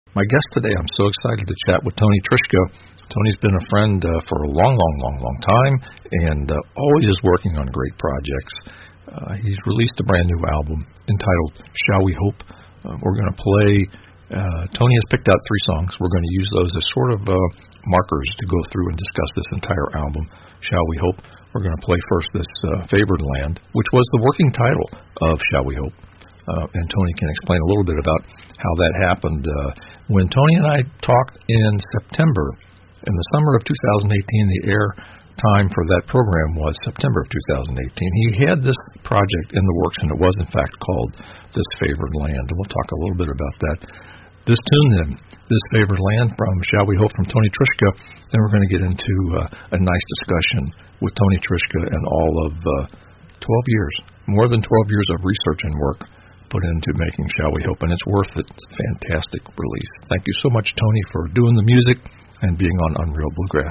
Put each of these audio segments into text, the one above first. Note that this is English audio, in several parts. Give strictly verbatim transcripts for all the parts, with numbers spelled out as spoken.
My guest today, I'm so excited to chat with Tony Trischka. Tony's been a friend uh, for a long, long, long, long time, and uh, always is working on great projects. Uh, he's released a brand new album entitled Shall We Hope. Uh, we're going to play, uh, Tony has picked out three songs. We're going to use those as sort of uh, markers to go through and discuss this entire album, Shall We Hope. We're going to play first this uh, Favored Land, which was the working title of Shall We Hope. Uh, and Tony can explain a little bit about how that happened. Uh, when Tony and I talked in September, in the summer of two thousand eighteen, the air time for that program was September of two thousand eighteen. He had this project in the works, and it was, in fact, called This Favored Land. And we'll talk a little bit about that. This tune, then, This Favored Land from Shall We Hope from Tony Trischka. Then we're going to get into uh, a nice discussion with Tony Trischka and all of uh, twelve years, more than twelve years of research and work put into making Shall We Hope, and it's worth it. It's a fantastic release. Thank you so much, Tony, for doing the music and being on Unreal Bluegrass.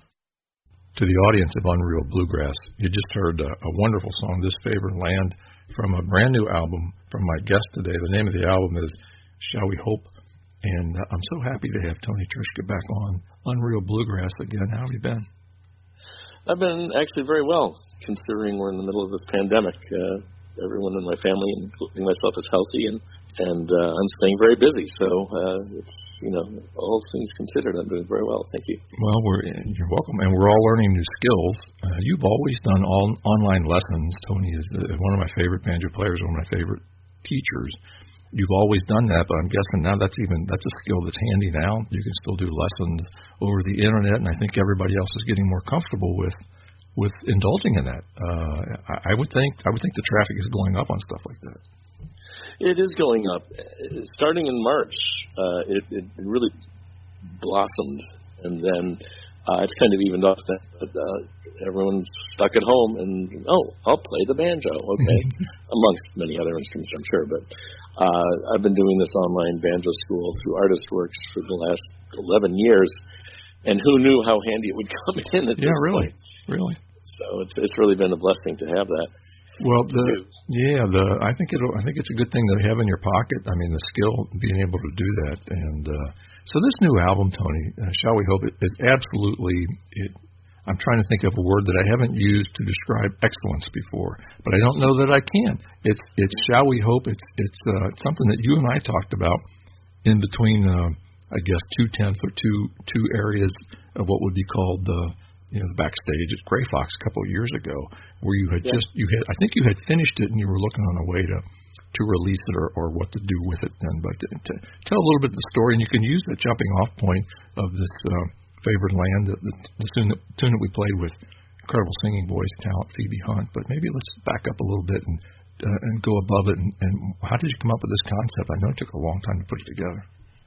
To the audience of Unreal Bluegrass, you just heard a, a wonderful song, This Favored Land, from a brand new album from my guest today. The name of the album is Shall We Hope, and uh, I'm so happy to have Tony Trischka back on Unreal Bluegrass again. How have you been? I've been actually very well, considering we're in the middle of this pandemic. Uh, everyone in my family, including myself, is healthy, and and uh, I'm staying very busy. So uh, it's, you know, all things considered, I'm doing very well. Thank you. Well, we're you're welcome, and we're all learning new skills. Uh, you've always done all online lessons. Tony is uh, one of my favorite banjo players, one of my favorite teachers. You've always done that, but I'm guessing now that's even that's a skill that's handy now. You can still do lessons over the internet, and I think everybody else is getting more comfortable with. with indulging in that. Uh, I, I would think I would think the traffic is going up on stuff like that. It is going up. Starting in March, uh, it, it really blossomed, and then uh, it's kind of evened off that. But uh, everyone's stuck at home, and oh, I'll play the banjo, okay, amongst many other instruments, I'm sure. But uh, I've been doing this online banjo school through ArtistWorks for the last eleven years. And who knew how handy it would come in at yeah, this really, point. really. So it's it's really been a blessing to have that. Well, the yeah, the I think it I think it's a good thing to have in your pocket. I mean, the skill, being able to do that, and uh, so this new album, Tony, uh, Shall We Hope, is absolutely. It, I'm trying to think of a word that I haven't used to describe excellence before, but I don't know that I can. It's it's Shall We Hope. It's it's uh, something that you and I talked about in between. Uh, I guess two tenths or two two areas of what would be called the you know the backstage at Gray Fox a couple of years ago, where you had yeah. just you had I think you had finished it and you were looking on a way to to release it or, or what to do with it then. But to, to tell a little bit of the story, and you can use the jumping off point of this uh, Favored Land, the, the, the tune, that, tune that we played with incredible singing voice talent Phoebe Hunt. But maybe let's back up a little bit and uh, and go above it. And, and how did you come up with this concept? I know it took a long time to put it together.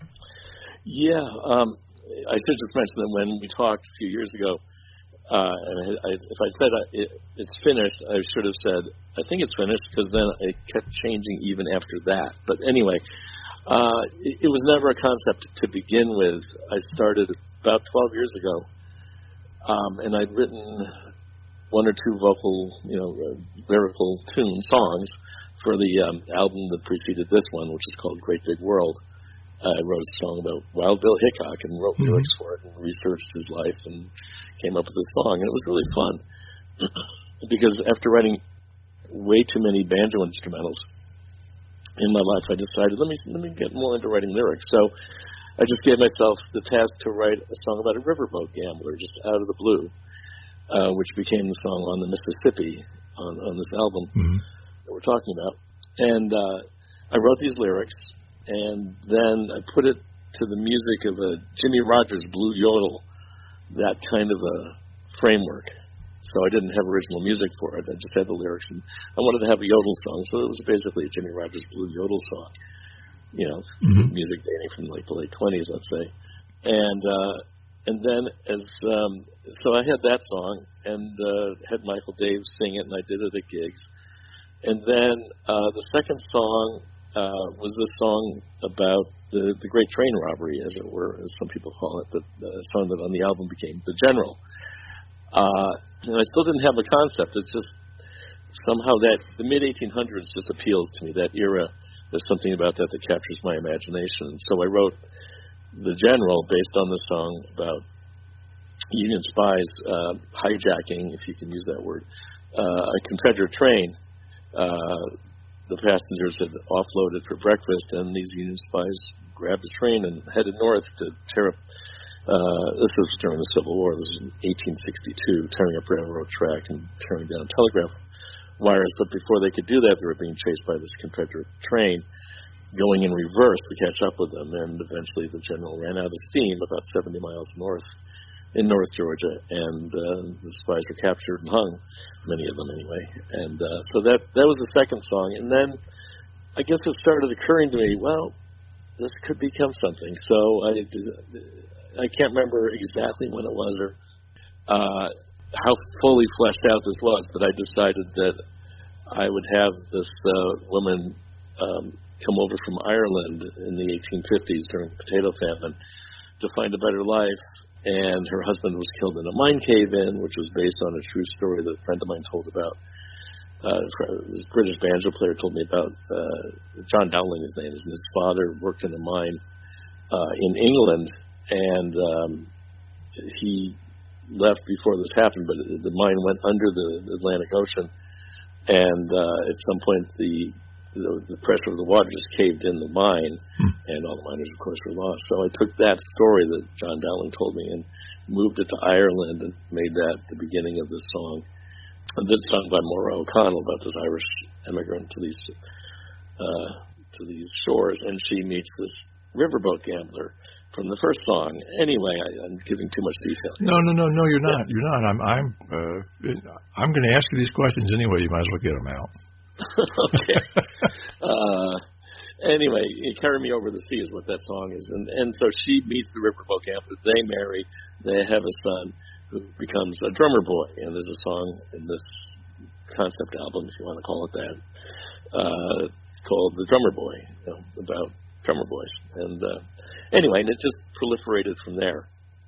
Yeah, um, I should just mention that when we talked a few years ago, uh, and I, I, if I said I, it, it's finished, I should have said, I think it's finished, because then it kept changing even after that. But anyway, uh, it, it was never a concept to begin with. I started about twelve years ago, um, and I'd written one or two vocal, you know, uh, lyrical tune songs for the um, album that preceded this one, which is called Great Big World. I wrote a song about Wild Bill Hickok and wrote mm-hmm. lyrics for it and researched his life and came up with this song. And it was really fun because after writing way too many banjo instrumentals in my life, I decided, let me let me get more into writing lyrics. So I just gave myself the task to write a song about a riverboat gambler just out of the blue, uh, which became the song On the Mississippi on, on this album mm-hmm. that we're talking about. And uh, I wrote these lyrics, and then I put it to the music of a Jimmy Rogers Blue Yodel, that kind of a framework. So I didn't have original music for it. I just had the lyrics, and I wanted to have a yodel song. So it was basically a Jimmy Rogers Blue Yodel song, you know, mm-hmm. music dating from like the late twenties, let's say. And uh, and then as um, so I had that song, and uh, had Michael Dave sing it, and I did it at gigs. And then uh, the second song. Uh, was the song about the, the Great Train Robbery, as it were, as some people call it, the, the song that on the album became The General. Uh, and I still didn't have a concept. It's just somehow that the mid eighteen hundreds just appeals to me, that era there's something about that that captures my imagination. So I wrote The General based on the song about Union spies uh, hijacking, if you can use that word, uh, a Confederate train. Uh, the passengers had offloaded for breakfast, and these Union spies grabbed the train and headed north to tear up. Uh, this was during the Civil War. This was in eighteen sixty-two, tearing up railroad track and tearing down telegraph wires. But before they could do that, they were being chased by this Confederate train going in reverse to catch up with them. And eventually the general ran out of steam about seventy miles north in North Georgia, and uh, the spies were captured and hung, many of them anyway. And uh, so that that was the second song. And then I guess it started occurring to me, well, this could become something. So I, I can't remember exactly when it was or uh, how fully fleshed out this was, but I decided that I would have this uh, woman um, come over from Ireland in the eighteen fifties during the potato famine to find a better life. And her husband was killed in a mine cave-in, which was based on a true story that a friend of mine told about. Uh, this British banjo player told me about uh, John Dowling, his name is, and his father worked in a mine uh, in England, and um, he left before this happened, but the mine went under the Atlantic Ocean, and uh, at some point the The, the pressure of the water just caved in the mine, hmm. and all the miners, of course, were lost. So I took that story that John Dowling told me and moved it to Ireland and made that the beginning of this song. And this song by Maura O'Connell about this Irish immigrant to these uh, to these shores, and she meets this riverboat gambler from the first song. Anyway, I, I'm giving too much detail. No, no, no, no, you're not. You're not. I'm I'm uh, I'm going to ask you these questions anyway. You might as well get them out. Okay. Uh, anyway, Carry Me Over the Sea is what that song is. And and so she meets the riverboat gambler. They marry. They have a son who becomes a drummer boy. And there's a song in this concept album, if you want to call it that, uh, called The Drummer Boy, you know, about drummer boys. And uh, anyway, and it just proliferated from there.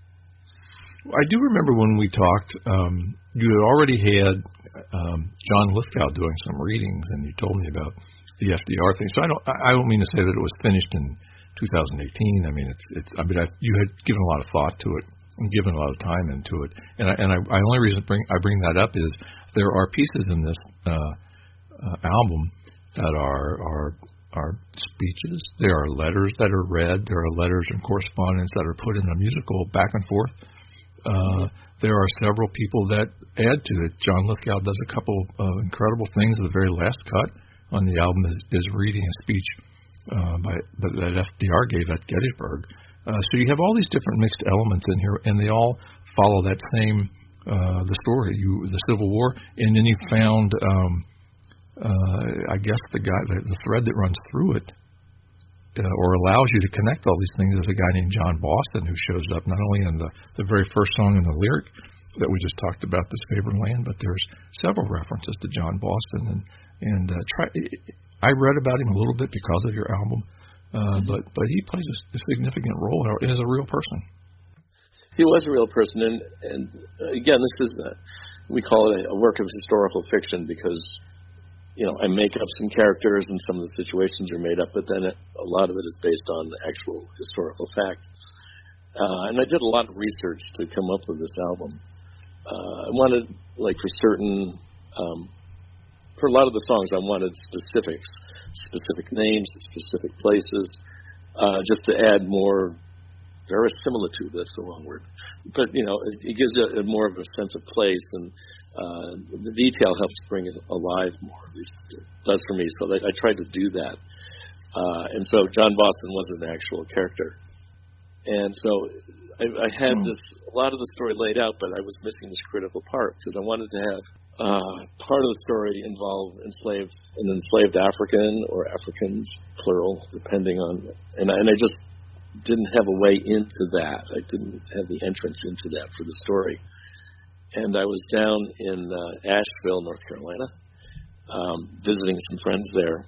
I do remember when we talked, um, you had already had um, John Lithgow doing some readings, and you told me about the F D R thing. So I don't, I don't mean to say that it was finished in two thousand eighteen. I mean, it's, it's. I mean, I, you had given a lot of thought to it and given a lot of time into it. And I, and I, I only reason bring I bring that up is there are pieces in this uh, uh, album that are are are speeches. There are letters that are read. There are letters and correspondence that are put in a musical back and forth. Uh, there are several people that add to it. John Lithgow does a couple of incredible things. The very last cut on the album is, is reading a speech uh, by that F D R gave at Gettysburg. Uh, so you have all these different mixed elements in here, and they all follow that same uh, the story, you the Civil War, and then you found, um, uh, I guess the guy the, the thread that runs through it. Uh, or allows you to connect all these things is a guy named John Boston, who shows up not only in the, the very first song in the lyric that we just talked about, This Favored Land, but there's several references to John Boston. And and uh, try, I read about him a little bit because of your album, uh, but but he plays a, a significant role and is a real person. He was a real person, and and again, this is a, we call it a, a work of historical fiction because. You know, I make up some characters and some of the situations are made up, but then it, a lot of it is based on actual historical fact. Uh, and I did a lot of research to come up with this album. Uh, I wanted, like, for certain, um, for a lot of the songs, I wanted specifics, specific names, specific places, uh, just to add more verisimilitude. That's the wrong word. But, you know, it, it gives you a, a more of a sense of place, and Uh, the detail helps bring it alive more, at least it does for me. So I tried to do that. Uh, and so John Boston was an actual character. And so I, I had this, a lot of the story laid out, but I was missing this critical part because I wanted to have uh, part of the story involve enslaved, an enslaved African or Africans, plural, depending on, and I, and I just didn't have a way into that. I didn't have the entrance into that for the story. And I was down in uh, Asheville, North Carolina, um, visiting some friends there.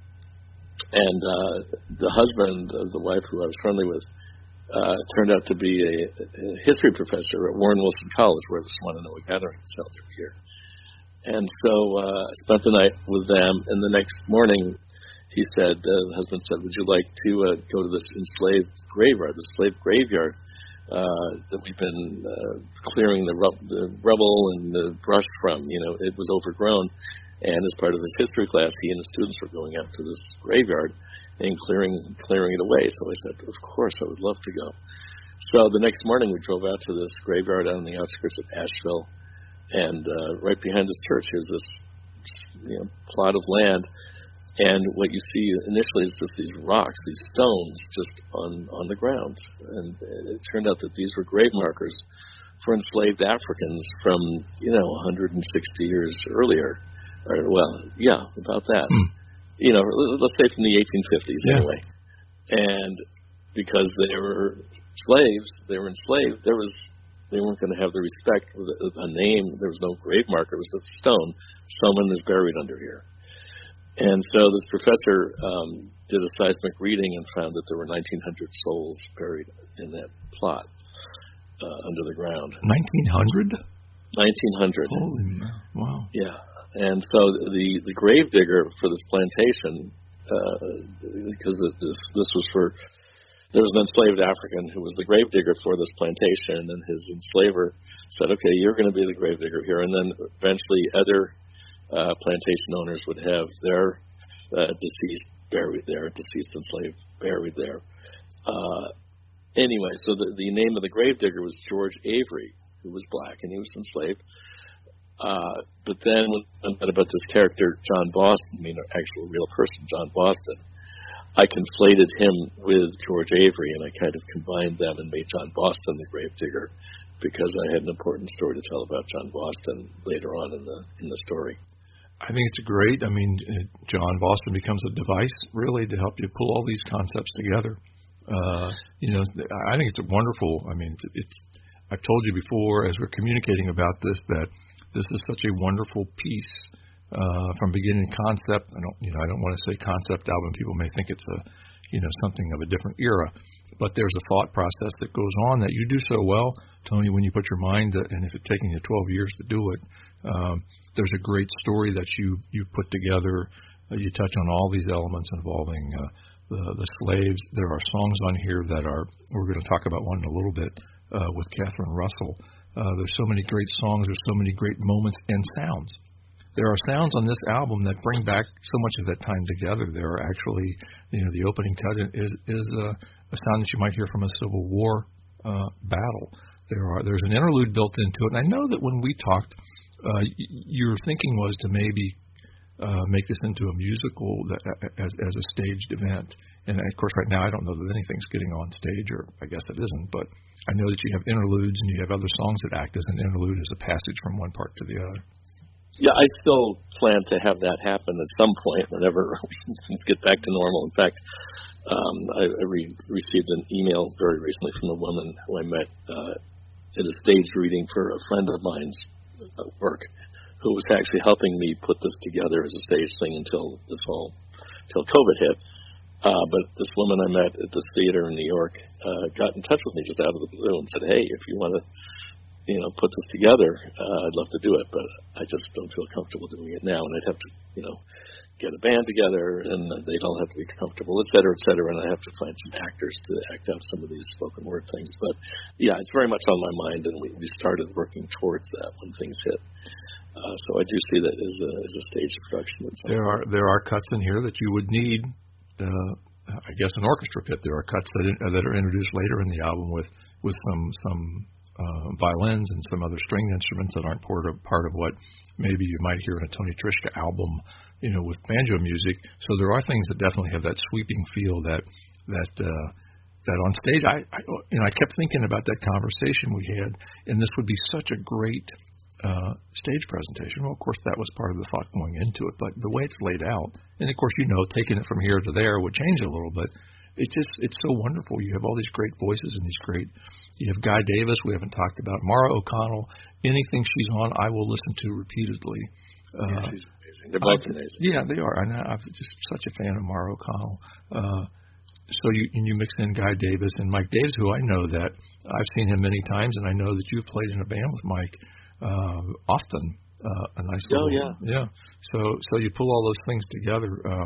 And uh, the husband of the wife who I was friendly with uh, turned out to be a, a history professor at Warren Wilson College, where the Swannanoa Gathering is held every year. And so uh, I spent the night with them, and the next morning he said, uh, the husband said, would you like to uh, go to this enslaved graveyard, the slave graveyard uh, that we've been uh, clearing the, rub- the rubble and the brush from? You know, it was overgrown. And as part of his history class, he and the students were going out to this graveyard and clearing clearing it away. So I said, of course, I would love to go. So the next morning, we drove out to this graveyard out on the outskirts of Asheville. And uh, right behind this church, here's this you know, plot of land. And what you see initially is just these rocks, these stones just on, on the ground. And it turned out that these were grave markers for enslaved Africans from, you know, one hundred sixty years earlier. Or, well, yeah, about that. Hmm. You know, let's say from the eighteen fifties yeah. anyway. And because they were slaves, they were enslaved, there was they weren't going to have the respect for a name. There was no grave marker. It was just a stone. Someone is buried under here. And so this professor um, did a seismic reading and found that there were nineteen hundred souls buried in that plot uh, under the ground. nineteen hundred? nineteen hundred. Holy wow. Yeah. And so the, the grave digger for this plantation, uh, because this this was for, there was an enslaved African who was the grave digger for this plantation, and his enslaver said, okay, you're going to be the grave digger here. And then eventually other uh, plantation owners would have their uh, deceased buried there, deceased enslaved buried there. Uh, anyway, so the, the name of the grave digger was George Avery, who was black, and he was enslaved. Uh, but then when I read about this character, John Boston, I mean, an actual real person, John Boston, I conflated him with George Avery, and I kind of combined them and made John Boston the gravedigger because I had an important story to tell about John Boston later on in the in the story. I think it's great. I mean, John Boston becomes a device, really, to help you pull all these concepts together. Uh, you know, I think it's wonderful. I mean, it's. I've told you before, as we're communicating about this, that this is such a wonderful piece uh, from beginning concept. I don't, you know, I don't want to say concept album. People may think it's a, you know, something of a different era, but there's a thought process that goes on that you do so well, Tony. When you put your mind, to, and if it's taking you twelve years to do it, um, there's a great story that you you put together. Uh, you touch on all these elements involving uh, the the slaves. There are songs on here that are. We're going to talk about one in a little bit uh, with Catherine Russell. Uh, there's so many great songs. There's so many great moments and sounds. There are sounds on this album that bring back so much of that time together. There are actually, you know, the opening cut is is a, a sound that you might hear from a Civil War uh, battle. There are there's an interlude built into it. And I know that when we talked, uh, y- your thinking was to maybe uh, make this into a musical that, as as a staged event. And of course, right now I don't know that anything's getting on stage, or I guess it isn't, but I know that you have interludes and you have other songs that act as an interlude, as a passage from one part to the other. Yeah, I still plan to have that happen at some point whenever things get back to normal. In fact, um, I, I re- received an email very recently from a woman who I met uh, at a staged reading for a friend of mine's uh, work, who was actually helping me put this together as a stage thing until this whole, until COVID hit. Uh, but this woman I met at this theater in New York uh, got in touch with me just out of the blue and said, hey, if you want to, you know, put this together, uh, I'd love to do it, but I just don't feel comfortable doing it now. And I'd have to, you know, get a band together, and they'd all have to be comfortable, et cetera, et cetera, and I have to find some actors to act out some of these spoken word things. But, yeah, it's very much on my mind, and we, we started working towards that when things hit. Uh, so I do see that as a, as a stage production. There are, there are cuts in here that you would need. Uh, I guess an orchestra pit. There are cuts that in, uh, that are introduced later in the album with with some some uh, violins and some other stringed instruments that aren't part of part of what maybe you might hear in a Tony Trischka album, you know, with banjo music. So there are things that definitely have that sweeping feel that that uh, that on stage. I, I you know I kept thinking about that conversation we had, and this would be such a great Uh, stage presentation. Well, of course, that was part of the thought going into it, but the way it's laid out, and of course, you know, taking it from here to there would change it a little, but it's just, it's so wonderful. You have all these great voices and these great, you have Guy Davis, we haven't talked about, Mara O'Connell, anything she's on, I will listen to repeatedly. Uh, yeah, she's amazing. They're both I, amazing. Yeah, they are. And I'm just such a fan of Mara O'Connell. Uh, so you, and you mix in Guy Davis and Mike Davis, who I know that I've seen him many times, and I know that you've played in a band with Mike Uh, often, uh, a nice little, oh yeah, yeah. So, so you pull all those things together. Um,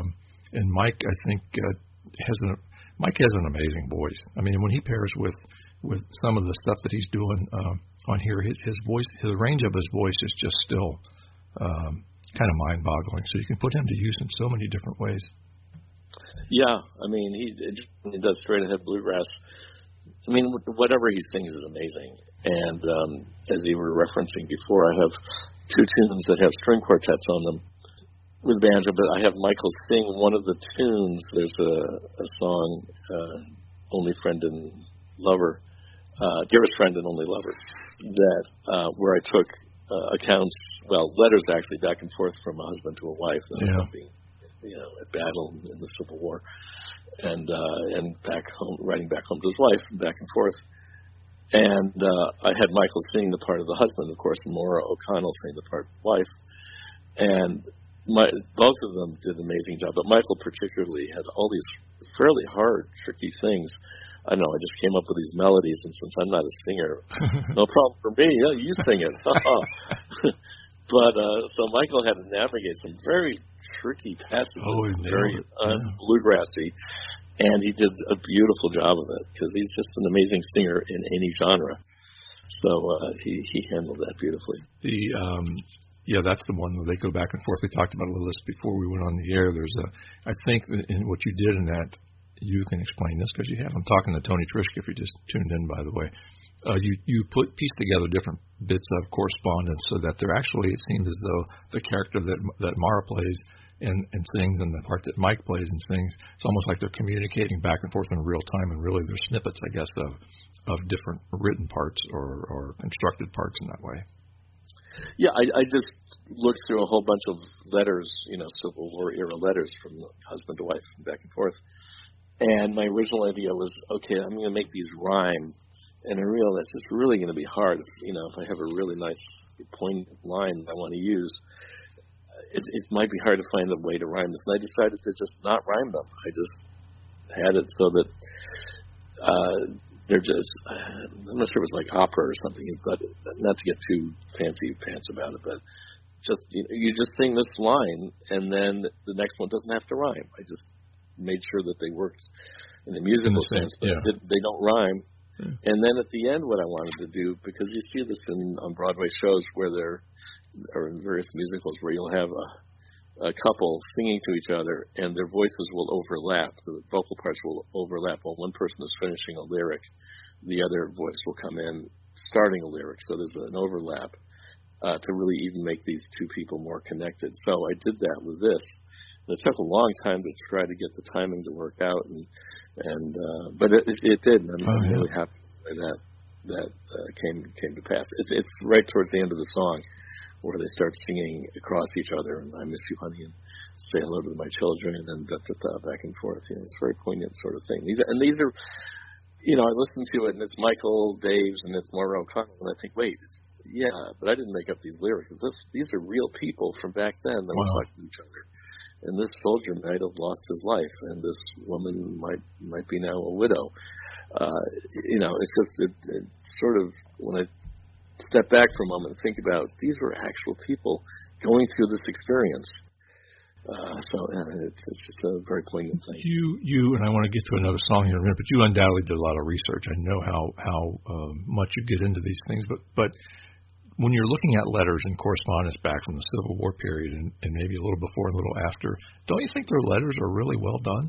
and Mike, I think, uh, has an Mike has an amazing voice. I mean, when he pairs with with some of the stuff that he's doing uh, on here, his his voice, the range of his voice is just still um, kind of mind-boggling. So you can put him to use in so many different ways. Yeah, I mean, he, he does straight-ahead bluegrass. I mean, whatever he sings is amazing. And um, as you were referencing before, I have two tunes that have string quartets on them with banjo, but I have Michael sing one of the tunes. There's a, a song, uh, Only Friend and Lover, uh, Dearest Friend and Only Lover, that uh, where I took uh, accounts, well, letters actually back and forth from a husband to a wife that yeah. was being, you know, at battle in the Civil War, and uh, and back home, writing back home to his wife, and back and forth. And uh, I had Michael sing the part of the husband, of course, and Maura O'Connell sing the part of the wife. And my, both of them did an amazing job, but Michael particularly had all these fairly hard, tricky things. I don't know, I just came up with these melodies, and since I'm not a singer, no problem for me. Yeah, you sing it. But uh, so Michael had to navigate some very tricky passages, oh, very yeah. uh, bluegrassy, and he did a beautiful job of it because he's just an amazing singer in any genre. So uh, he he handled that beautifully. The um, yeah, that's the one where they go back and forth. We talked about a little this before we went on the air. There's a, I think that in what you did in that, you can explain this because you have. I'm talking to Tony Trischka, if you just tuned in, by the way. Uh, you you put piece together different bits of correspondence so that they're actually, it seems as though the character that that Mara plays and, and sings and the part that Mike plays and sings, it's almost like they're communicating back and forth in real time, and really they're snippets, I guess, of of different written parts or, or constructed parts in that way. Yeah, I, I just looked through a whole bunch of letters, you know, Civil War era letters from husband to wife, back and forth. And my original idea was, okay, I'm going to make these rhyme. And I realized it's really going to be hard. If, you know, if I have a really nice poignant line I want to use, it, it might be hard to find a way to rhyme this. And I decided to just not rhyme them. I just had it so that uh, they're just, uh, I'm not sure if it was like opera or something, but not to get too fancy pants about it, but just, you know, you just sing this line, and then the next one doesn't have to rhyme. I just made sure that they worked in a musical in the sense, sense, but yeah. they, they don't rhyme. Yeah. And then at the end, what I wanted to do, because you see this in on Broadway shows where there, or in various musicals where you'll have a, a couple singing to each other, and their voices will overlap. The vocal parts will overlap. While one person is finishing a lyric, the other voice will come in starting a lyric. So there's an overlap uh, to really even make these two people more connected. So I did that with this. And it took a long time to try to get the timing to work out, and and uh, but it, it, it did. And I'm, oh, I'm yeah. really happy that that uh, came came to pass. It's it's right towards the end of the song where they start singing across each other, and I miss you, honey, and say hello to my children, and then da, da, da, back and forth. You know, it's a very poignant sort of thing. These are, and these are, you know, I listen to it, and it's Michael Daves, and it's Maura O'Connell, and I think, wait, it's, yeah, but I didn't make up these lyrics. This, these are real people from back then that wow. were talking to each other. And this soldier might have lost his life, and this woman might might be now a widow. Uh, you know, it's just it, it sort of, when I step back for a moment and think about, these were actual people going through this experience. Uh, so uh, it's, it's just a very poignant thing. You, you, and I want to get to another song here in a minute, but you undoubtedly did a lot of research. I know how how uh, much you get into these things, but but. When you're looking at letters and correspondence back from the Civil War period and, and maybe a little before and a little after, don't you think their letters are really well done?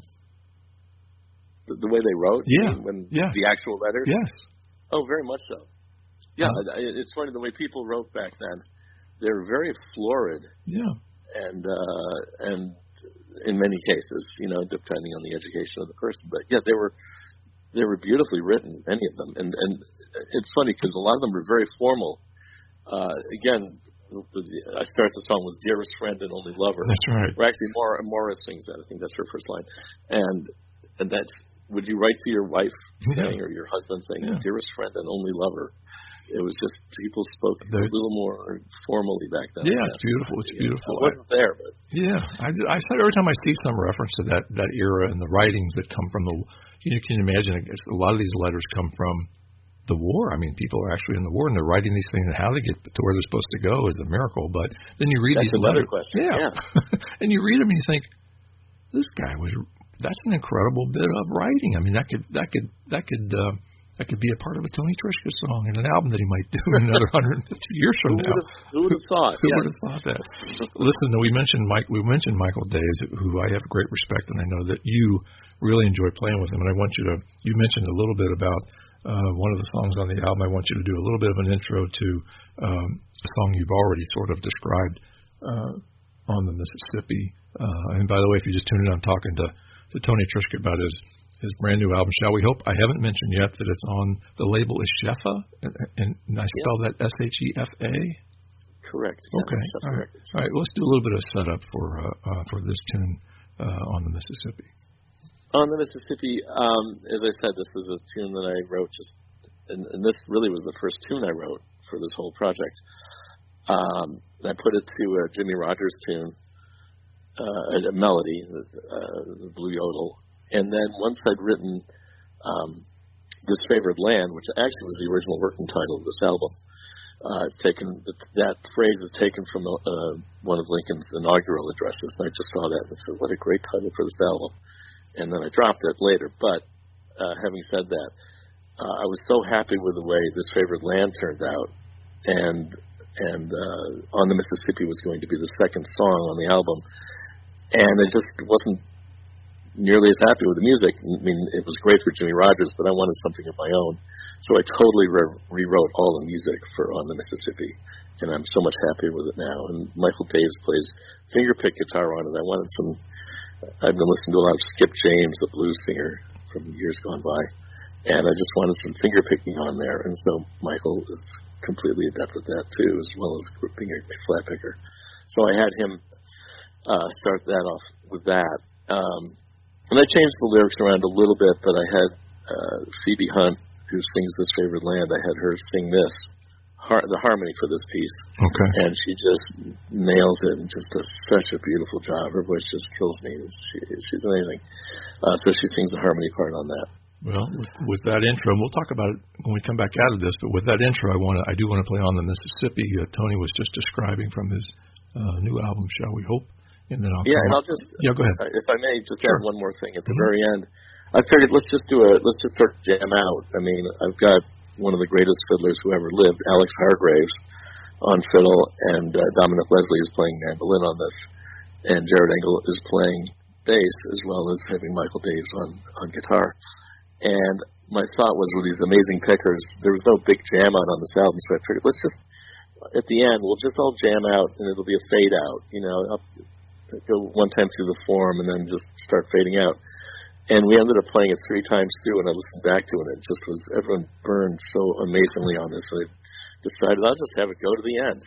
The, the way they wrote? Yeah. When yes. The actual letters? Yes. Oh, very much so. Yeah, uh, it's funny the way people wrote back then. They're very florid. Yeah. And uh, and in many cases, you know, depending on the education of the person. But yeah, they were they were beautifully written, many of them. And and it's funny because a lot of them were very formal. Uh, again, the, the, I start the song with "Dearest Friend and Only Lover." That's right. Or actually, Maura, Maura sings that. I think that's her first line. And and that's, would you write to your wife yeah. saying, or your husband saying, yeah. "Dearest Friend and Only Lover"? It was just, people spoke There's, a little more formally back then. Yeah, it's beautiful. It's yeah, beautiful. I wasn't there, but yeah, I, I said every time I see some reference to that that era and the writings that come from the, you know, can you imagine? I guess a lot of these letters come from the war. I mean, people are actually in the war and they're writing these things, and how they get to where they're supposed to go is a miracle. But then you read that's these another letters. question. Yeah. yeah. And you read them and you think, this guy was. That's an incredible bit of writing. I mean, that could that could that could uh, that could be a part of a Tony Trischka song and an album that he might do in another one hundred fifty years from who now. Who would have thought? Who yes. would have thought that? Listen, we mentioned Mike. We mentioned Michael Daves, who I have great respect, and I know that you really enjoy playing with him. And I want you to. You mentioned a little bit about uh, one of the songs on the album. I want you to do a little bit of an intro to um, a song you've already sort of described, uh, On the Mississippi. Uh, and by the way, if you just tuned in, I'm talking to, to Tony Trischka about his, his brand new album, Shall We Hope. I haven't mentioned yet that it's on the label is Sheffa, and, and I spell yep. that S H E F A? Correct. Okay. Yeah, all right. All right. Let's do a little bit of setup for uh, uh, for this tune, uh, On the Mississippi. On the Mississippi, um, as I said, this is a tune that I wrote just, and, and this really was the first tune I wrote for this whole project. Um, I put it to a Jimmy Rogers tune. Uh, a melody, uh, the Blue Yodel, and then once I'd written um, This Favored Land, which actually was the original working title of this album, uh, it's taken that phrase is taken from uh, one of Lincoln's inaugural addresses, and I just saw that and said, "What a great title for this album!" And then I dropped it later. But uh, having said that, uh, I was so happy with the way This Favored Land turned out, and and uh, On the Mississippi was going to be the second song on the album. And I just wasn't nearly as happy with the music. I mean, it was great for Jimmy Rogers, but I wanted something of my own. So I totally re- rewrote all the music for On the Mississippi, and I'm so much happier with it now. And Michael Daves plays fingerpick guitar on it. I wanted some. I've been listening to a lot of Skip James, the blues singer from years gone by, and I just wanted some fingerpicking on there. And so Michael is completely adept at that too, as well as being a flat picker. So I had him. Uh, start that off with that. Um, and I changed the lyrics around a little bit, but I had uh, Phoebe Hunt, who sings This Favored Land, I had her sing this, har- the harmony for this piece. Okay. And she just nails it and just does such a beautiful job. Her voice just kills me. She, she's amazing. Uh, so she sings the harmony part on that. Well, with, with that intro, and we'll talk about it when we come back out of this, but with that intro, I want to, I do want to play On the Mississippi. Uh, Tony was just describing from his uh, new album, Shall We Hope? And then I'll yeah, and up. I'll just yeah, go ahead. If I may, just sure. add one more thing at the mm-hmm. very end. I figured let's just do a let's just sort of jam out. I mean, I've got one of the greatest fiddlers who ever lived, Alex Hargraves, on fiddle, and uh, Dominic Leslie is playing mandolin on this, and Jared Engel is playing bass, as well as having Michael Daves on on guitar. And my thought was, with these amazing pickers, there was no big jam out on this album, so I figured let's just at the end we'll just all jam out, and it'll be a fade out, you know. Up, go one time through the form and then just start fading out. And we ended up playing it three times through, and I listened back to it, and it just was, everyone burned so amazingly on this. So I decided I'll just have it go to the end.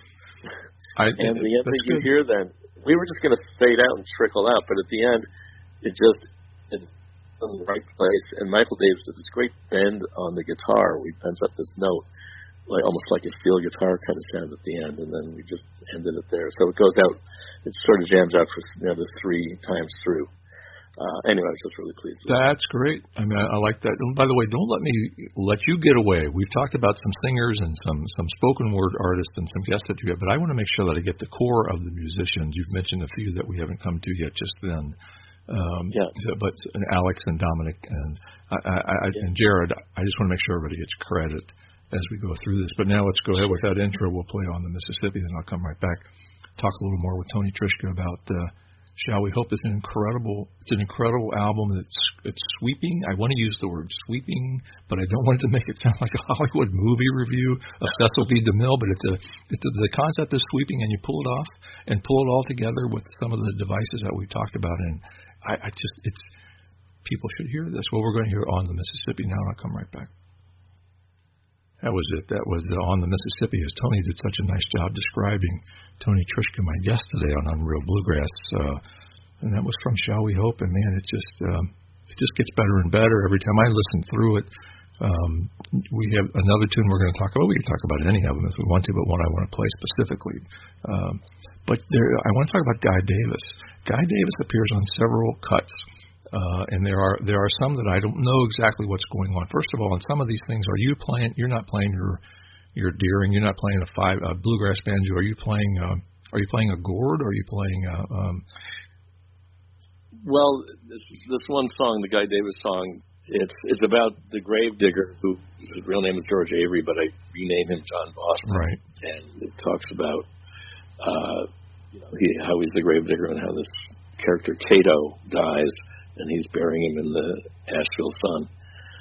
I, and the end that you good. hear then, we were just going to fade out and trickle out, but at the end, it just, it was in the right place. And Michael Daves did this great bend on the guitar. We bends up this note, like almost like a steel guitar kind of sound at the end, and then we just ended it there. So it goes out, it sort of jams out for you know, the three times through. Uh, anyway, I was just really pleased with That's that. great. I mean, I, I like that. And by the way, don't let me let you get away. We've talked about some singers and some, some spoken word artists and some guests that you have, but I want to make sure that I get the core of the musicians. You've mentioned a few that we haven't come to yet just then. Um, yeah. But and Alex and Dominic and I, I, I, yeah. and Jared, I just want to make sure everybody gets credit as we go through this. But now let's go ahead with that intro. We'll play On the Mississippi, then I'll come right back, talk a little more with Tony Trischka about uh, Shall We Hope. It's an incredible, it's an incredible album. It's it's sweeping. I want to use the word sweeping, but I don't want it to make it sound like a Hollywood movie review of Cecil B. DeMille. But it's a, it's a, the concept is sweeping, and you pull it off and pull it all together with some of the devices that we talked about. And I, I just, it's people should hear this. Well, we're going to hear On the Mississippi now, and I'll come right back. That was it. That was uh, On the Mississippi, as Tony did such a nice job describing. Tony Trischka, my guest today on Unreal Bluegrass, uh, and that was from Shall We Hope. And man, it just um, it just gets better and better every time I listen through it. Um, we have another tune we're going to talk about. We can talk about any of them if we want to, but one I want to play specifically. Um, but there, I want to talk about Guy Davis. Guy Davis appears on several cuts. Uh, and there are there are some that I don't know exactly what's going on. First of all, on some of these things, are you playing? You're not playing your your Deering. You're not playing a five a bluegrass banjo. Are you playing? Uh, are you playing a gourd? Or are you playing? Uh, um, Well, this this one song, the Guy Davis song, it's it's about the grave digger who his real name is George Avery, but I rename him John Boston. Right. And it talks about uh, you know he, how he's the grave digger and how this character Cato dies, and he's burying him in the Asheville sun.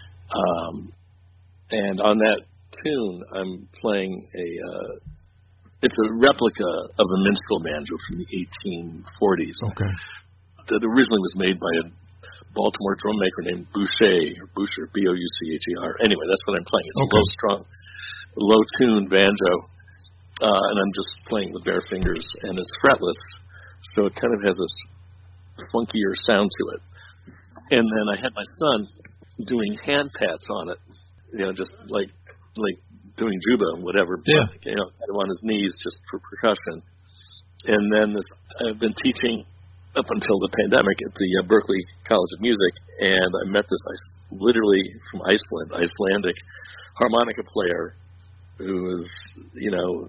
Um, and on that tune, I'm playing a. Uh, it's a replica of a minstrel banjo from the eighteen forties. Okay. That originally was made by a Baltimore drum maker named Boucher, or Boucher, B O U C H E R. Anyway, that's what I'm playing. It's Okay. a low-strung, low-tuned banjo, uh, and I'm just playing with bare fingers, and it's fretless, so it kind of has this funkier sound to it. And then I had my son doing hand pats on it, you know, just like like doing juba, whatever, yeah. you know, kind of on his knees just for percussion. And then this, I've been teaching up until the pandemic at the uh, Berklee College of Music, and I met this I, literally from Iceland, Icelandic harmonica player who is, you know,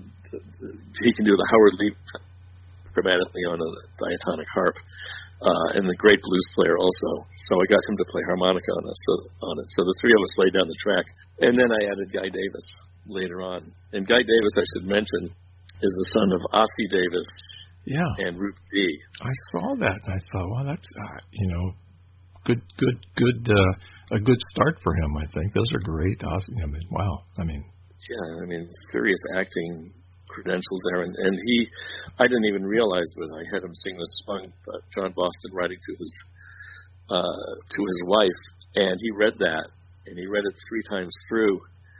he can do the Howard Lee dramatically on a diatonic harp, uh, and the great blues player also. So I got him to play harmonica on, us, on it. So the three of us laid down the track, and then I added Guy Davis later on. And Guy Davis, I should mention, is the son of Ossie Davis. Yeah. And Ruth B. I saw that, and I thought, well, that's uh, you know, good, good, good, uh, a good start for him. I think those are great. I mean, wow. I mean, yeah. I mean, serious acting credentials there, and and he, I didn't even realize, but I had him sing this song, uh, John Boston writing to his, uh, to his wife, and he read that, and he read it three times through.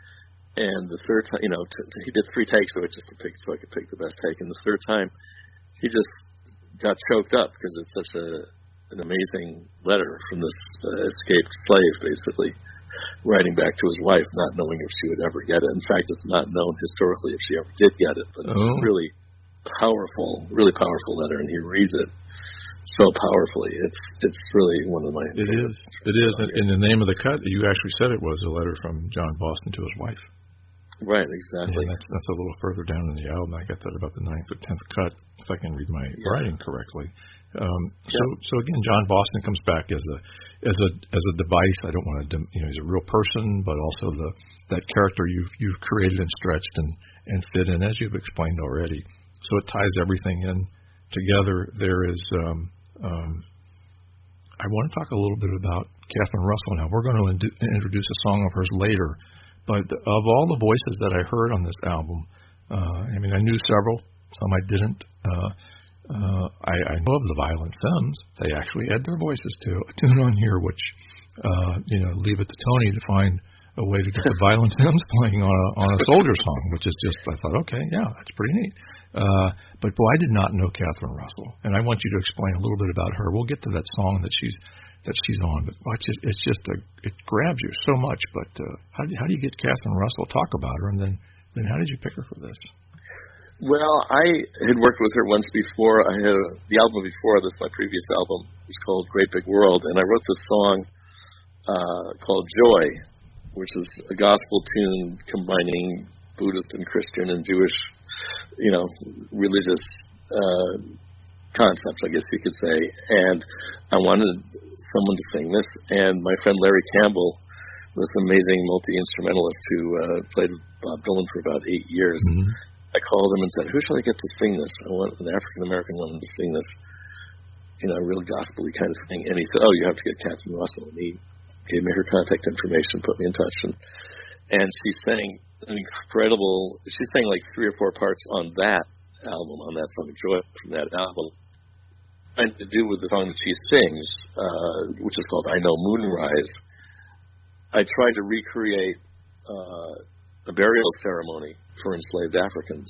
And the third time, you know, t- he did three takes of it just to pick, so I could pick the best take. And the third time, he just got choked up because it's such a an amazing letter from this uh, escaped slave, basically, writing back to his wife, not knowing if she would ever get it. In fact, it's not known historically if she ever did get it, but it's oh. a really powerful, really powerful letter, and he reads it so powerfully. It's it's really one of my It is. It is. In the name of the cut, you actually said it was a letter from John Boston to his wife. Right, exactly. Yeah, that's that's a little further down in the album. I got that about the ninth or tenth cut, if I can read my yeah. writing correctly. Um, yeah. So, so again, John Boston comes back as a as a as a device. I don't want to, you know, he's a real person, but also the that character you've you've created and stretched and and fit in, as you've explained already. So it ties everything in together. There is. Um, um, I want to talk a little bit about Catherine Russell now. We're going to ind- introduce a song of hers later. But of all the voices that I heard on this album, uh, I mean, I knew several, some I didn't. Uh, uh, I, I know of the Violent Femmes. They actually add their voices to a tune on here, which, uh, you know, leave it to Tony to find a way to get the Violent Femmes playing on a, on a soldier song, which is just, I thought, okay, yeah, that's pretty neat. Uh, but, boy, I did not know Catherine Russell, and I want you to explain a little bit about her. We'll get to that song that she's that she's on, but it's just, it's just a, it grabs you so much. But uh, how do you, how do you get Catherine Russell? Talk about her, and then then how did you pick her for this? Well, I had worked with her once before. I had a, the album before this, my previous album, was called Great Big World, and I wrote this song uh, called Joy, which is a gospel tune combining Buddhist and Christian and Jewish, you know, religious uh, concepts, I guess you could say. And I wanted someone to sing this, and my friend Larry Campbell was an amazing multi-instrumentalist who uh, played with Bob Dylan for about eight years. Mm-hmm. I called him and said, who shall I get to sing this? I want an African-American woman to sing this, you know, real gospel-y kind of thing. And he said, oh, you have to get Catherine Russell. And he gave me her contact information, put me in touch. And, and she sang an incredible, she sang like three or four parts on that album, on that song, Joy, from that album. And to do with the song that she sings, uh, which is called I Know Moonrise, I tried to recreate uh, a burial ceremony for enslaved Africans.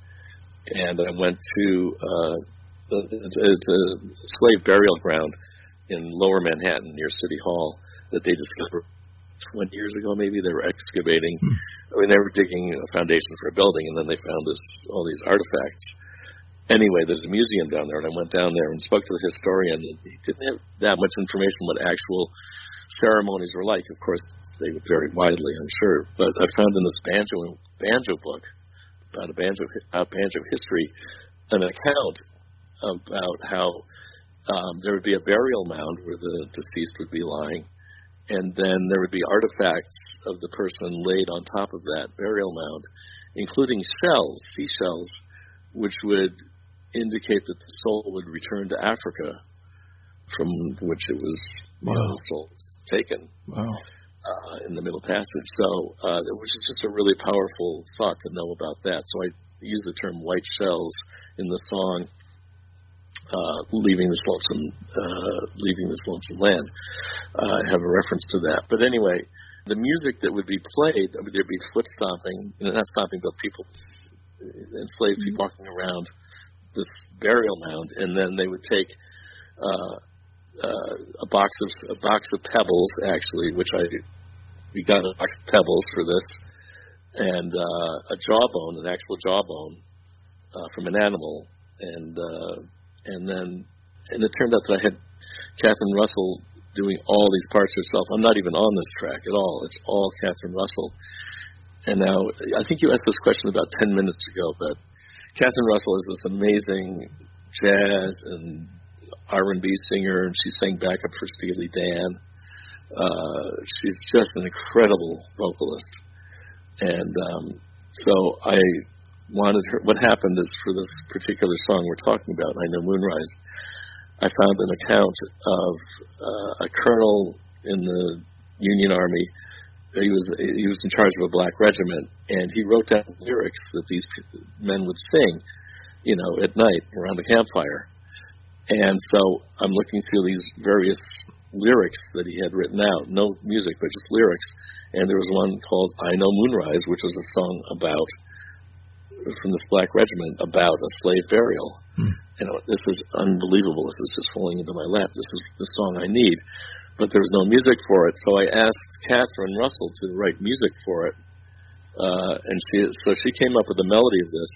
And I went to uh, it's, it's a slave burial ground in Lower Manhattan near City Hall that they discovered twenty years ago, maybe. They were excavating. Hmm. I mean, they were digging a foundation for a building, and then they found this all these artifacts. Anyway, there's a museum down there, and I went down there and spoke to the historian. He didn't have that much information what actual ceremonies were like. Of course, they would vary widely, I'm sure. But I found in this banjo banjo book about a banjo uh, banjo history an account about how um, there would be a burial mound where the deceased would be lying, and then there would be artifacts of the person laid on top of that burial mound, including shells, seashells, which would indicate that the soul would return to Africa, from which it was, you wow. know, the soul was taken. Wow. Uh, in the Middle Passage. So, uh, which is just a really powerful thought to know about that. So I use the term white shells in the song, uh, leaving this lonesome, uh, leaving this lonesome land. Uh, I have a reference to that. But anyway, the music that would be played, there'd be foot stomping, you know, not stomping, but people, enslaved people walking around this burial mound, and then they would take, uh, Uh, a box of a box of pebbles, actually, which I we got a box of pebbles for this, and uh, a jawbone, an actual jawbone uh, from an animal, and uh, and then and it turned out that I had Catherine Russell doing all these parts herself. I'm not even on this track at all. It's all Catherine Russell. And now I think you asked this question about ten minutes ago, but Catherine Russell is this amazing jazz and R and B singer, and she sang backup for Steely Dan. Uh, she's just an incredible vocalist. And um, so I wanted her, what happened is for this particular song we're talking about, I Know Moonrise, I found an account of uh, a colonel in the Union Army. He was he was in charge of a black regiment, and he wrote down lyrics that these men would sing, you know, at night around the campfire. And so I'm looking through these various lyrics that he had written out, no music, but just lyrics. And there was one called I Know Moonrise, which was a song about, from this black regiment, about a slave burial. Hmm. You know, this is unbelievable. This is just falling into my lap. This is the song I need. But there was no music for it. So I asked Catherine Russell to write music for it. Uh, and she, so she came up with the melody of this.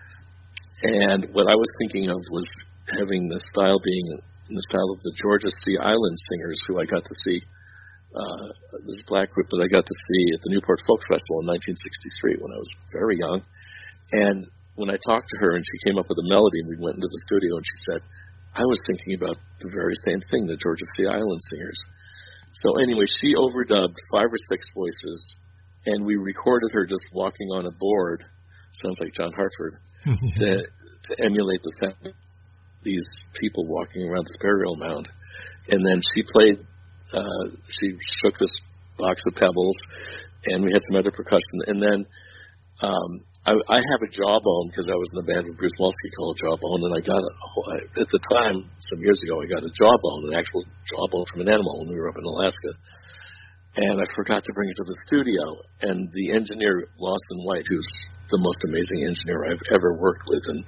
And what I was thinking of was having the style being in the style of the Georgia Sea Island singers, who I got to see, uh, this black group that I got to see at the Newport Folk Festival in nineteen sixty-three when I was very young. And when I talked to her and she came up with a melody and we went into the studio and she said, I was thinking about the very same thing, the Georgia Sea Island singers. So anyway, she overdubbed five or six voices, and we recorded her just walking on a board, sounds like John Hartford, to, to emulate the sound of these people walking around this burial mound. And then she played, uh, she shook this box of pebbles, and we had some other percussion. And then um, I, I have a jawbone, because I was in the band with Bruce Molsky called Jawbone, and I got, a, at the time, some years ago, I got a jawbone, an actual jawbone from an animal when we were up in Alaska. And I forgot to bring it to the studio. And the engineer, Lawson White, who's the most amazing engineer I've ever worked with, and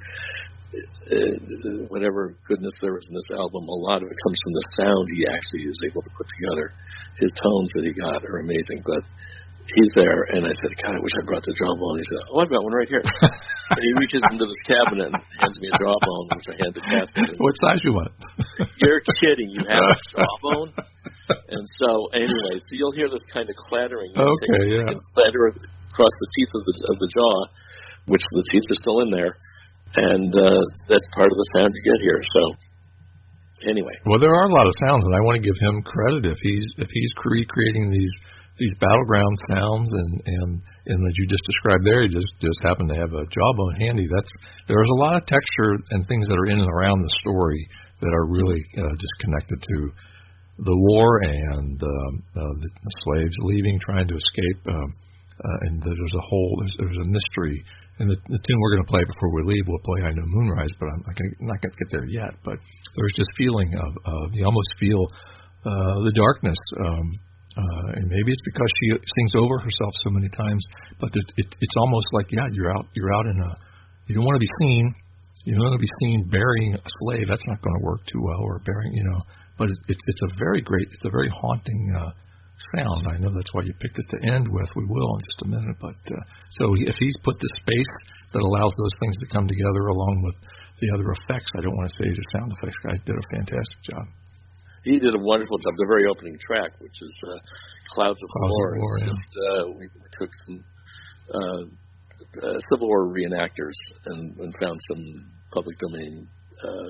Uh, whatever goodness there is in this album, a lot of it comes from the sound he actually is able to put together. His tones that he got are amazing, but he's there, and I said, God, I wish I brought the jawbone. He said, oh, I've got one right here. And he reaches into this cabinet and hands me a jawbone, which I hand to Catherine. What size you want? You're kidding. You have a jawbone? And so, anyway, so you'll hear this kind of clattering. Okay, yeah. Clatter across the teeth of the, of the jaw, which the teeth are still in there. And uh, that's part of the sound you get here. So, anyway. Well, there are a lot of sounds, and I want to give him credit if he's if he's recreating these these battleground sounds, and and and that you just described there. He just just happened to have a jawbone handy. That's there's a lot of texture and things that are in and around the story that are really uh, just connected to the war and um, uh, the, the slaves leaving, trying to escape, um, uh, and there's a whole there's, there's a mystery. And the, the tune we're going to play before we leave, we'll play I Know Moonrise, but I'm not going to, not going to get there yet. But there's this feeling of, of you almost feel uh, the darkness, um, uh, and maybe it's because she sings over herself so many times. But it, it, it's almost like, yeah, you're out, you're out in a, you don't want to be seen, you don't want to be seen burying a slave. That's not going to work too well, or burying, you know. But it, it, it's a very great, it's a very haunting Uh, sound. I know that's why you picked it to end with. We will in just a minute. But uh, so if he's put the space that allows those things to come together along with the other effects, I don't want to say the sound effects guys did a fantastic job. He did a wonderful job. The very opening track, which is uh, Clouds of Clouds War, of War, yeah. just, uh, we, we took some uh, uh, Civil War reenactors and, and found some public domain uh,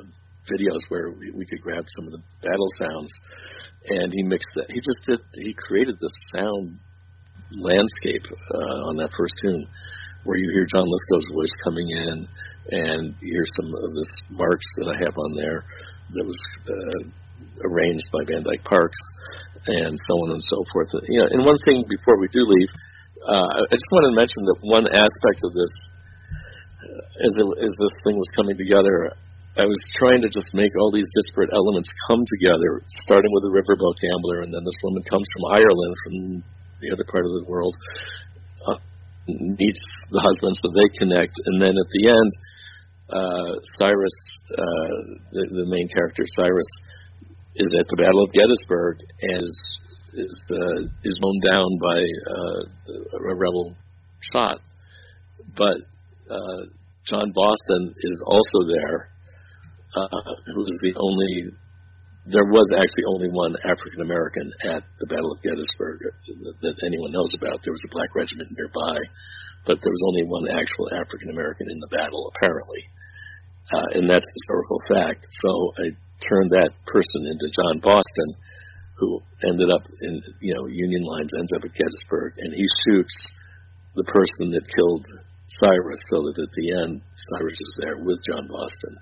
videos where we, we could grab some of the battle sounds, and he mixed that. He just did. He created this sound landscape uh, on that first tune, where you hear John Lithgow's voice coming in, and you hear some of this march that I have on there that was uh, arranged by Van Dyke Parks, and so on and so forth. You know, and one thing before we do leave, uh, I just want to mention that one aspect of this, uh, as, it, as this thing was coming together, I was trying to just make all these disparate elements come together, starting with the riverboat gambler, and then this woman comes from Ireland, from the other part of the world, uh, meets the husband, so they connect, and then at the end, uh, Cyrus, uh, the, the main character, Cyrus, is at the Battle of Gettysburg and is is, uh, is mown down by uh, a rebel shot, but uh, John Boston is also there, uh, who is the only. There was actually only one African American at the Battle of Gettysburg that, that anyone knows about. There was a black regiment nearby, but there was only one actual African American in the battle, apparently. Uh, and that's historical fact. So I turned that person into John Boston, who ended up in, you know, Union lines, ends up at Gettysburg, and he shoots the person that killed Cyrus, so that at the end, Cyrus is there with John Boston.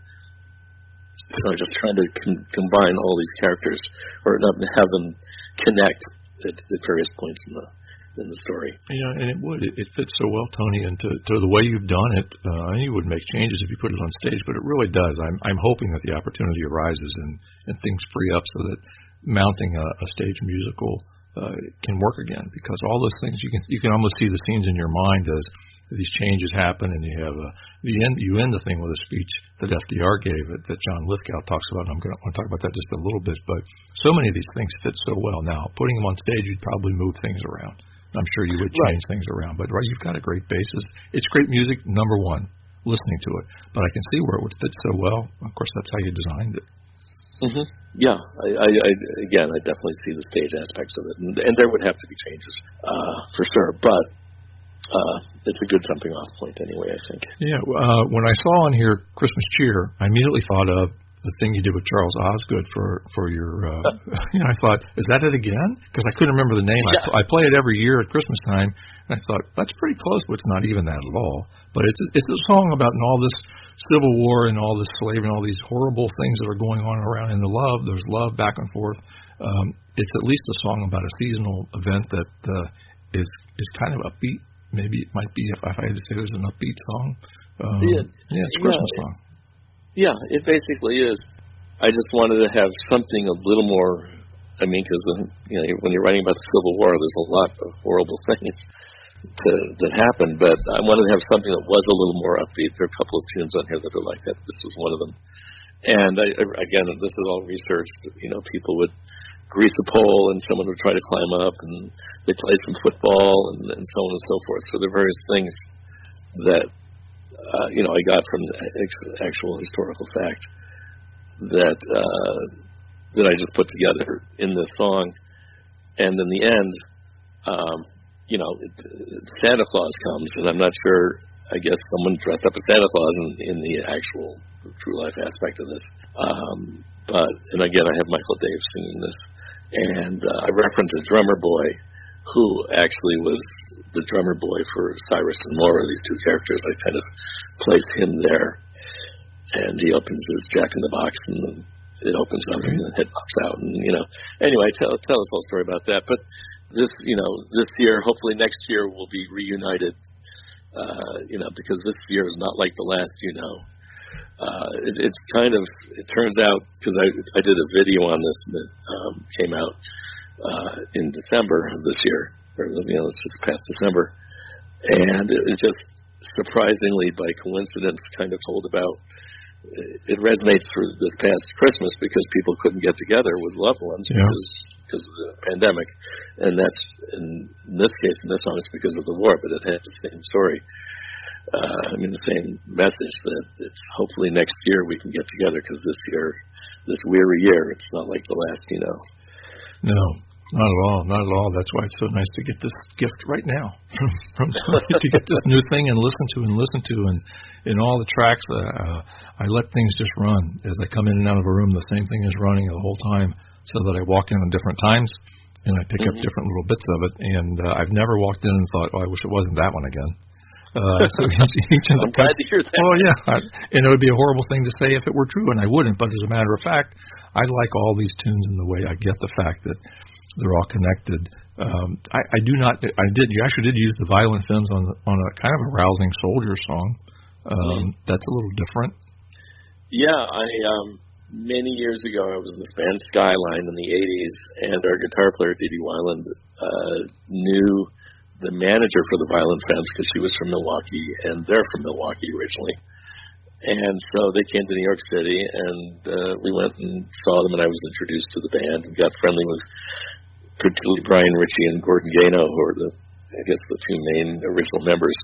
So I'm just trying to com- combine all these characters, or not have them connect at, at various points in the in the story. Yeah, and it would. It, it fits so well, Tony, and to, to the way you've done it. Uh, you would make changes if you put it on stage, but it really does. I'm I'm hoping that the opportunity arises and, and things free up so that mounting a, a stage musical uh, can work again. Because all those things, you can you can almost see the scenes in your mind as these changes happen, and you have a, the end. You end the thing with a speech that F D R gave it, that John Lithgow talks about. And I'm going to want to talk about that just a little bit, but so many of these things fit so well. Now, putting them on stage, you'd probably move things around. I'm sure you would change right. things around, but right, you've got a great basis. It's great music, number one, listening to it. But I can see where it would fit so well. Of course, that's how you designed it. Mm-hmm. Yeah, I, I, I, again, I definitely see the stage aspects of it, and, and there would have to be changes uh, for sure. But uh, it's a good jumping off point anyway, I think. Yeah, uh, when I saw on here Christmas Cheer, I immediately thought of the thing you did with Charles Osgood for for your, uh, you know, I thought, is that it again? Because I couldn't remember the name. Yeah. I, I play it every year at Christmas time, and I thought, that's pretty close, but it's not even that at all. But it's it's a song about all this Civil War and all this slavery and all these horrible things that are going on around in the love. There's love back and forth. Um, it's at least a song about a seasonal event that uh, is is kind of upbeat. Maybe it might be, if I had to say there's an upbeat song. Um, yeah, yeah, it's a Christmas yeah, song. Yeah, it basically is. I just wanted to have something a little more. I mean, because you know, when you're writing about the Civil War, there's a lot of horrible things to, that happened. But I wanted to have something that was a little more upbeat. There are a couple of tunes on here that are like that. This was one of them. And I, again, this is all researched. You know, people would grease a pole, and someone would try to climb up, and they played some football, and, and so on and so forth. So there are various things that. Uh, you know, I got from ex- actual historical fact that uh, that I just put together in this song, and in the end, um, you know, it, it, Santa Claus comes, and I'm not sure. I guess someone dressed up as Santa Claus in, in the actual true life aspect of this. Um, but and again, I have Michael Dave singing this, and uh, I reference a drummer boy who actually was the drummer boy for Cyrus and Laura, these two characters. I kind of place him there, and he opens his Jack in the Box, and it opens up, and the head pops out, and you know. Anyway, tell tell us a whole story about that. But this, you know, this year, hopefully next year, we'll be reunited. Uh, you know, because this year is not like the last. You know, uh, it, it's kind of. It turns out because I I did a video on this that um, came out uh, in December of this year. Or, you know, it's just past December, and it, it just surprisingly, by coincidence, kind of told about. It resonates for this past Christmas because people couldn't get together with loved ones yeah. because because of the pandemic, and that's in, in this case, in this song, it's because of the war, but it had the same story. Uh, I mean, the same message that it's hopefully next year we can get together because this year, this weary year, it's not like the last, you know. No. Not at all, not at all. That's why it's so nice to get this gift right now from Tony, to get this new thing and listen to and listen to. And in all the tracks, uh, uh, I let things just run. As I come in and out of a room, the same thing is running the whole time, so that I walk in at different times, and I pick mm-hmm. up different little bits of it. And uh, I've never walked in and thought, oh, I wish it wasn't that one again. Uh, so each, each of the I'm glad to hear that. Oh, yeah. I, and it would be a horrible thing to say if it were true, and I wouldn't. But as a matter of fact, I like all these tunes in the way I get the fact that they're all connected. Um, I, I do not. I did. You actually did use the Violent Femmes on on a kind of a rousing soldier song. Um, mm-hmm. That's a little different. Yeah, I um, many years ago I was in this band Skyline in the eighties, and our guitar player Dee Dee Weiland uh, knew the manager for the Violent Femmes because she was from Milwaukee, and they're from Milwaukee originally. And so they came to New York City, and uh, we went and saw them, and I was introduced to the band and got friendly with particularly Brian Ritchie and Gordon Gano, who are the, I guess, the two main original members.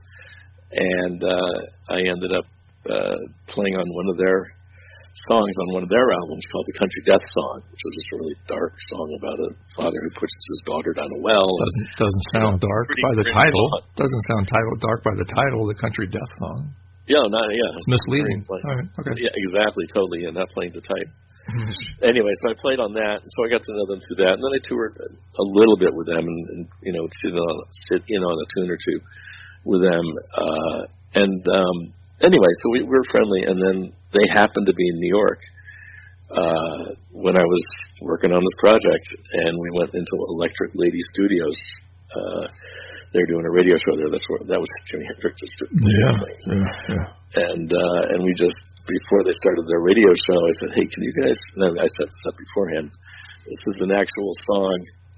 And uh, I ended up uh, playing on one of their songs on one of their albums called The Country Death Song, which is just a really dark song about a father who pushes his daughter down a well. Doesn't doesn't sound you know, dark by the title. Song. Doesn't sound title dark by the title. The Country Death Song. Yeah, not yeah. It's misleading. All right, okay. Yeah, exactly, totally, and not playing to type. Anyway, so I played on that, and so I got to know them through that, and then I toured a little bit with them, and, and you know, sit on sit in on a tune or two with them, uh, and um, anyway, so we, we were friendly, and then they happened to be in New York uh, when I was working on this project, and we went into Electric Lady Studios. Uh, they're doing a radio show there. That's where that was Jimi Hendrix just doing yeah, things. Yeah, yeah. And uh, and we just before they started their radio show, I said, "Hey, can you guys?" And I set this up beforehand. This is an actual song,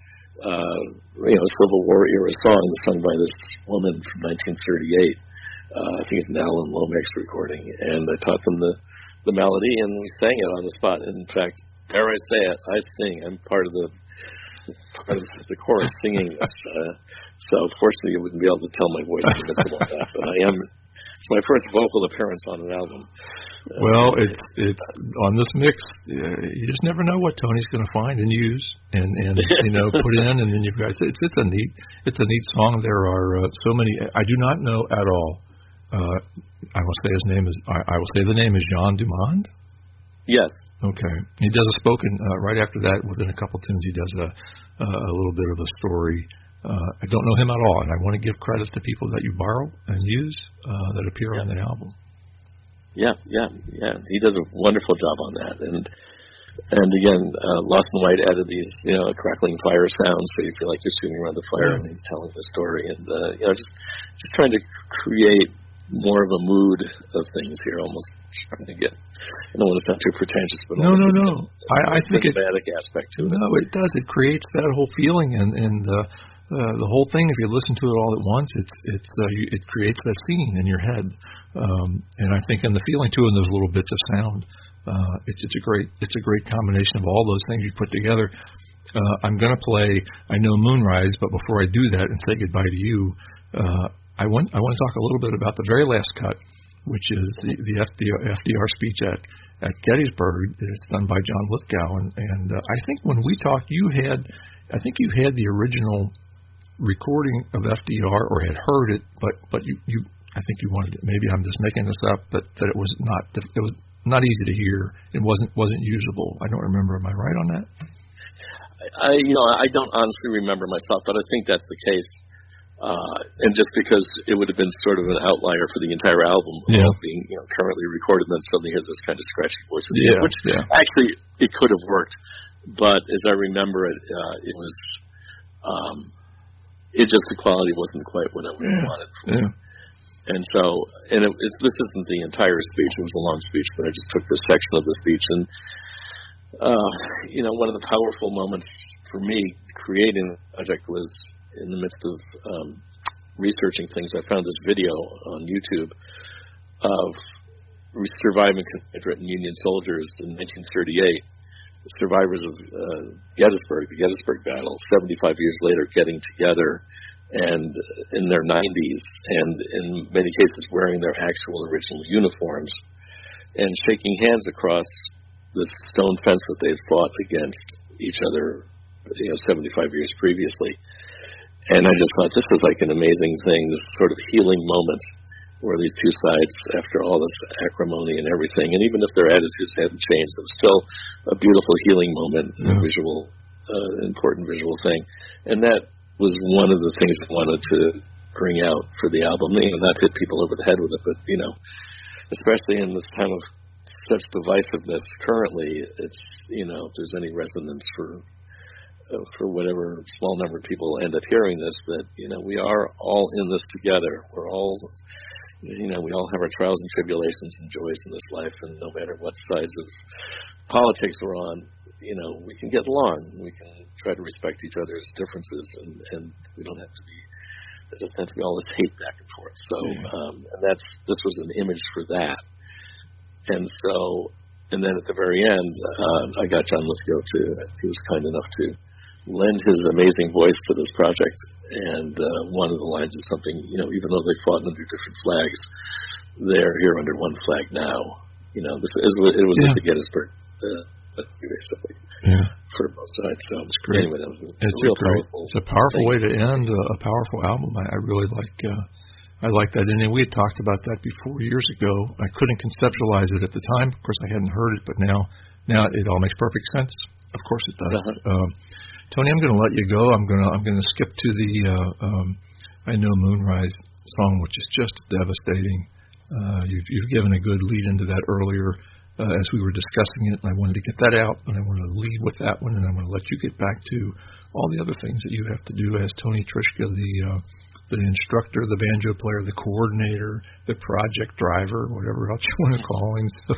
uh, you know, a Civil War era song sung by this woman from nineteen thirty-eight. Uh, I think it's an Alan Lomax recording, and I taught them the, the melody, and we sang it on the spot. And in fact, dare I say it, I sing. I'm part of the part of the chorus singing this. Uh, so fortunately, you wouldn't be able to tell my voice is missing on that, but I am. It's my first vocal appearance on an album. Uh, well, it's it's on this mix. Uh, you just never know what Tony's going to find and use, and and you know put in, and then you've got it's it's a neat it's a neat song. There are uh, so many. I do not know at all. Uh, I will say his name is. I, I will say the name is Jean Dumond. Yes. Okay. He does a spoken uh, right after that. Within a couple tunes, he does a a little bit of a story. Uh, I don't know him at all, and I want to give credit to people that you borrow and use uh, that appear yeah. on the album. Yeah, yeah, yeah. He does a wonderful job on that, and and again, uh, Lost in White added these, you know, crackling fire sounds, so you feel like you're sitting around the fire, yeah. and he's telling the story, and uh, you know, just just trying to create more of a mood of things here, almost trying to get. I don't want to sound too pretentious, but no, no, a, no. A, I, I think it cinematic aspect to it. No, it does. It creates that whole feeling, and and uh, uh, the whole thing. If you listen to it all at once, it's it's uh, you, it creates that scene in your head. Um, and I think in the feeling too, in those little bits of sound, uh, it's it's a great it's a great combination of all those things you put together. Uh, I'm going to play. I know Moonrise, but before I do that and say goodbye to you. Uh, I want I want to talk a little bit about the very last cut, which is the, the F D R, F D R speech at, at Gettysburg. It's done by John Lithgow, and, and uh, I think when we talked, you had I think you had the original recording of F D R or had heard it, but but you, you I think you wanted it. Maybe I'm just making this up, but that it was not it was not easy to hear. It wasn't wasn't usable. I don't remember. Am I right on that? I you know I don't honestly remember myself, but I think that's the case. Uh, and just because it would have been sort of an outlier for the entire album, yeah. being you know currently recorded, and then suddenly has this kind of scratchy voice, at the yeah, end, which yeah. actually it could have worked, but as I remember it, uh, it was, um, it just the quality wasn't quite what I would have yeah. wanted. From yeah. it. And so, and it, it's, this isn't the entire speech; it was a long speech, but I just took this section of the speech, and uh, you know, one of the powerful moments for me creating the project was. In the midst of um, researching things, I found this video on YouTube of surviving Confederate and Union soldiers in nineteen thirty-eight, survivors of uh, Gettysburg, the Gettysburg Battle, seventy-five years later, getting together and in their nineties, and in many cases wearing their actual original uniforms, and shaking hands across this stone fence that they had fought against each other you know, seventy-five years previously. And I just thought this was like an amazing thing, this sort of healing moment where these two sides, after all this acrimony and everything, and even if their attitudes hadn't changed, it was still a beautiful healing moment, yeah. a visual, uh, important visual thing. And that was one of the things I wanted to bring out for the album, you know, not hit people over the head with it, but, you know, especially in this time of such divisiveness currently, it's, you know, if there's any resonance for uh, for whatever small number of people end up hearing this, that, you know, we are all in this together. We're all, you know, we all have our trials and tribulations and joys in this life, and no matter what sides of politics we're on, you know, we can get along. We can try to respect each other's differences, and, and we don't have to be, there doesn't have to be all this hate back and forth. So, um, and that's, this was an image for that. And so, and then at the very end, uh, I got John Lithgow to, he was kind enough to lend his amazing voice to this project. And uh, one of the lines is something, you know, even though they fought under different flags, they're here under one flag now. You know, this is, it was yeah. at the Gettysburg, uh, basically, yeah. for both sides. So it's great. Anyway, that was a, it's a real a great, powerful It's a powerful thing. way to end a, a powerful album. I, I really like uh, I like that. And we had talked about that before years ago. I couldn't conceptualize it at the time. Of course, I hadn't heard it, but now now it all makes perfect sense. Of course it does. Uh-huh. Um, Tony, I'm going to let you go. I'm going to I'm going to skip to the uh, um, I Know Moonrise song, which is just devastating. Uh, you've, you've given a good lead into that earlier uh, as we were discussing it, and I wanted to get that out, and I wanted to lead with that one, and I want to let you get back to all the other things that you have to do as Tony Trischka, the uh, the instructor, the banjo player, the coordinator, the project driver, whatever else you want to call him. So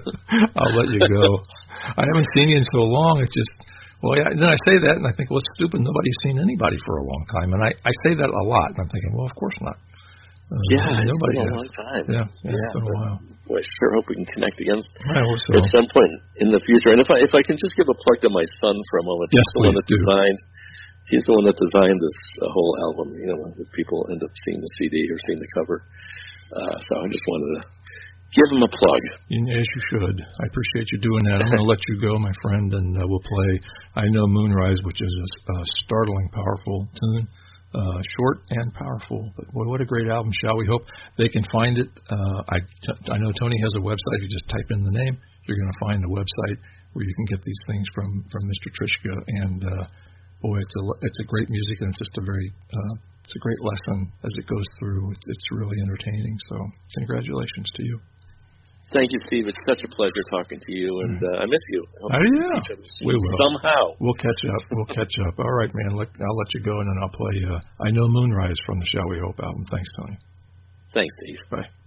I'll let you go. I haven't seen you in so long. It's just, well, yeah, and then I say that, and I think, well, it's stupid. Nobody's seen anybody for a long time. And I, I say that a lot, and I'm thinking, well, of course not. Uh, yeah, it's nobody been a has. long time. Yeah, yeah, yeah it's been a while. Boy, I sure hope we can connect again I hope so. at some point in the future. And if I if I can just give a plug to my son for a moment, yes, he's the please one that do. designed. He's the one that designed this uh, whole album. You know, if people end up seeing the C D or seeing the cover, uh, so I just wanted to give him a plug. Yes, you should. I appreciate you doing that. I'm going to let you go, my friend, and uh, we'll play I Know Moonrise, which is a, a startling, powerful tune. Uh, short and powerful, but boy, what a great album. Shall we hope they can find it? Uh, I, I know Tony has a website. You just type in the name, you're going to find a website where you can get these things from, from Mister Trischka. And uh, boy, it's a it's a great music, and it's just a very uh, it's a great lesson as it goes through. It's, it's really entertaining. So congratulations to you. Thank you, Steve. It's such a pleasure talking to you, and uh, I miss you. I hope oh, we yeah. see each other soon. We will. Somehow. We'll catch up. We'll catch up. All right, man. Let, I'll let you go, and then I'll play uh, I Know Moonrise from the Shall We Hope album. Thanks, Tony. Thanks, Steve. Bye.